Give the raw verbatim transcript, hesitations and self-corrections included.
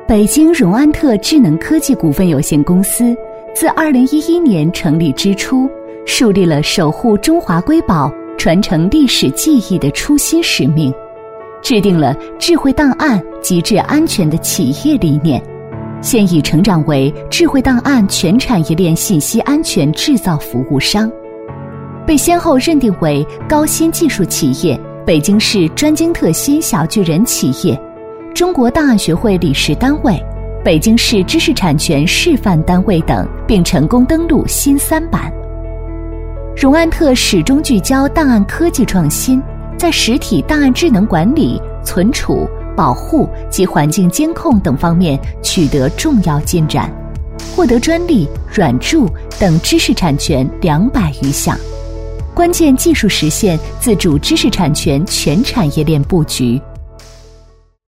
北京荣安特智能科技股份有限公司自二零一一年成立之初，树立了守护中华瑰宝、传承历史技艺的初心使命，制定了智慧档案极致安全的企业理念，现已成长为智慧档案全产业链信息安全制造服务商，被先后认定为高新技术企业、北京市专精特新小巨人企业、中国档案学会理事单位、北京市知识产权示范单位等，并成功登陆新三板。荣安特始终聚焦档案科技创新，在实体档案智能管理、存储、保护及环境监控等方面取得重要进展，获得专利、软著等知识产权两百余项，关键技术实现自主知识产权全产业链布局。